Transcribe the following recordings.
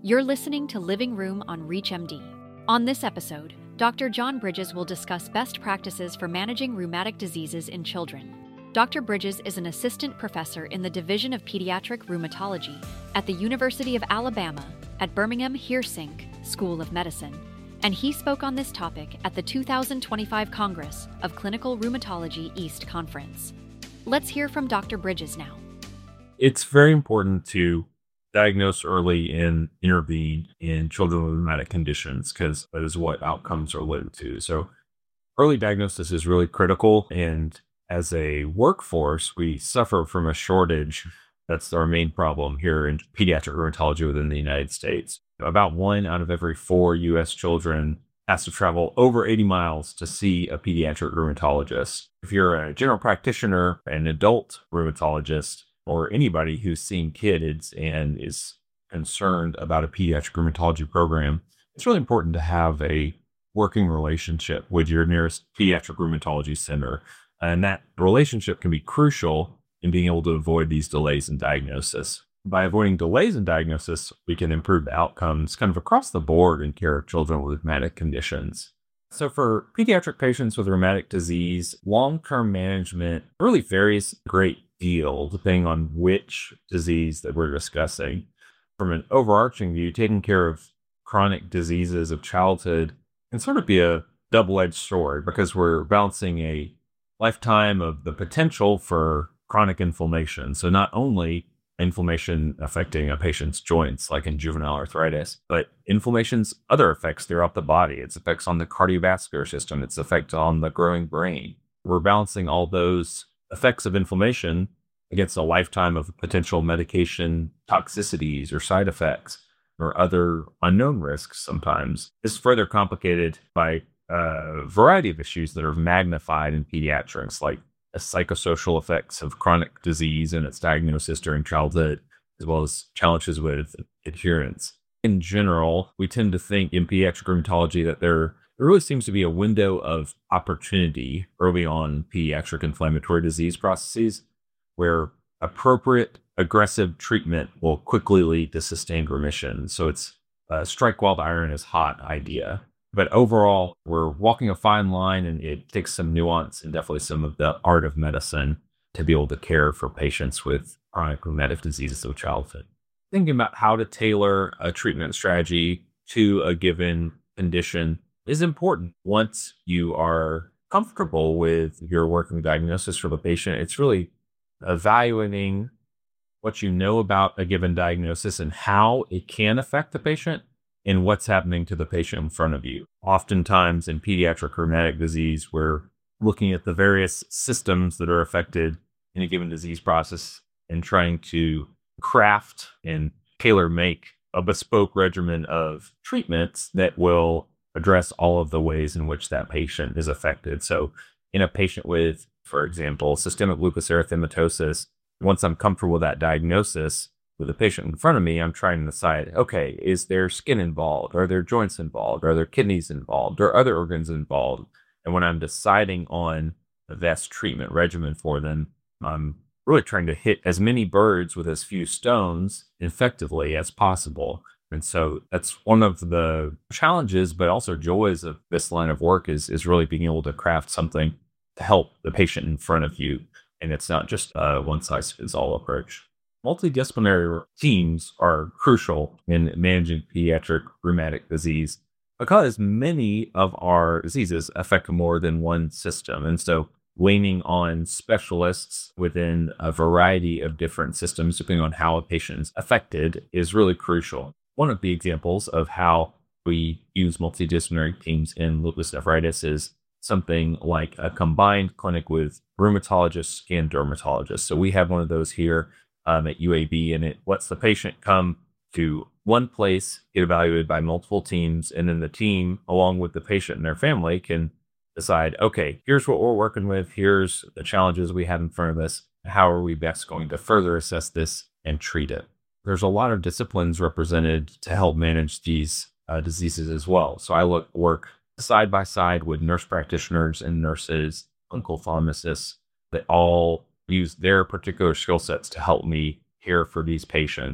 You're listening to Living Room on ReachMD. On this episode, Dr. John Bridges will discuss best practices for managing rheumatic diseases in children. Dr. Bridges is an assistant professor in the Division of Pediatric Rheumatology at the University of Alabama at Birmingham Hersink School of Medicine, and he spoke on this topic at the 2025 Congress of Clinical Rheumatology East Conference. Let's hear from Dr. Bridges now. It's very important to diagnose early and intervene in children with rheumatic conditions because that is what outcomes are linked to. So early diagnosis is really critical. And as a workforce, we suffer from a shortage. That's our main problem here in pediatric rheumatology within the United States. About 1 out of every 4 U.S. children has to travel over 80 miles to see a pediatric rheumatologist. If you're a general practitioner, an adult rheumatologist, or anybody who's seeing kids and is concerned about a pediatric rheumatology program, it's really important to have a working relationship with your nearest pediatric rheumatology center. And that relationship can be crucial in being able to avoid these delays in diagnosis. By avoiding delays in diagnosis, we can improve the outcomes kind of across the board in care of children with rheumatic conditions. So for pediatric patients with rheumatic disease, long-term management really varies a great deal depending on which disease that we're discussing. From an overarching view, taking care of chronic diseases of childhood can sort of be a double-edged sword because we're balancing a lifetime of the potential for chronic inflammation. So not only inflammation affecting a patient's joints, like in juvenile arthritis, but inflammation's other effects throughout the body, its effects on the cardiovascular system, its effect on the growing brain. We're balancing all those effects of inflammation against a lifetime of potential medication toxicities or side effects or other unknown risks sometimes. It's further complicated by a variety of issues that are magnified in pediatrics, like the psychosocial effects of chronic disease and its diagnosis during childhood, as well as challenges with adherence. In general, we tend to think in pediatric rheumatology that there really seems to be a window of opportunity early on pediatric inflammatory disease processes where appropriate aggressive treatment will quickly lead to sustained remission. So it's a strike while the iron is hot idea. But overall, we're walking a fine line, and it takes some nuance and definitely some of the art of medicine to be able to care for patients with chronic rheumatic diseases of childhood. Thinking about how to tailor a treatment strategy to a given condition is important. Once you are comfortable with your working diagnosis for the patient, it's really evaluating what you know about a given diagnosis and how it can affect the patient and what's happening to the patient in front of you. Oftentimes in pediatric rheumatic disease, we're looking at the various systems that are affected in a given disease process and trying to craft and tailor-make a bespoke regimen of treatments that will address all of the ways in which that patient is affected. So in a patient with, for example, systemic lupus erythematosus, once I'm comfortable with that diagnosis with the patient in front of me, I'm trying to decide, okay, is there skin involved? Are there joints involved? Are there kidneys involved? Are other organs involved? And when I'm deciding on the best treatment regimen for them, I'm really trying to hit as many birds with as few stones effectively as possible. And so that's one of the challenges, but also joys of this line of work is really being able to craft something to help the patient in front of you. And it's not just a one-size-fits-all approach. Multidisciplinary teams are crucial in managing pediatric rheumatic disease because many of our diseases affect more than one system. And so leaning on specialists within a variety of different systems, depending on how a patient is affected, is really crucial. One of the examples of how we use multidisciplinary teams in lupus nephritis is something like a combined clinic with rheumatologists and dermatologists. So we have one of those here at UAB, and it lets the patient come to one place, get evaluated by multiple teams, and then the team, along with the patient and their family, can decide, okay, here's what we're working with, here's the challenges we have in front of us, how are we best going to further assess this and treat it? There's a lot of disciplines represented to help manage these diseases as well. So I work side by side with nurse practitioners and nurses, clinical pharmacists that all use their particular skill sets to help me care for these patients.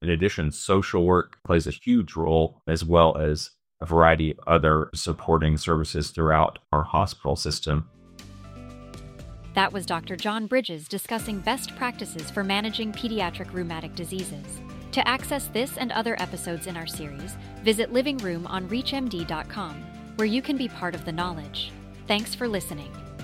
In addition, social work plays a huge role, as well as a variety of other supporting services throughout our hospital system. That was Dr. John Bridges discussing best practices for managing pediatric rheumatic diseases. To access this and other episodes in our series, visit Living Room on ReachMD.com, where you can be part of the knowledge. Thanks for listening.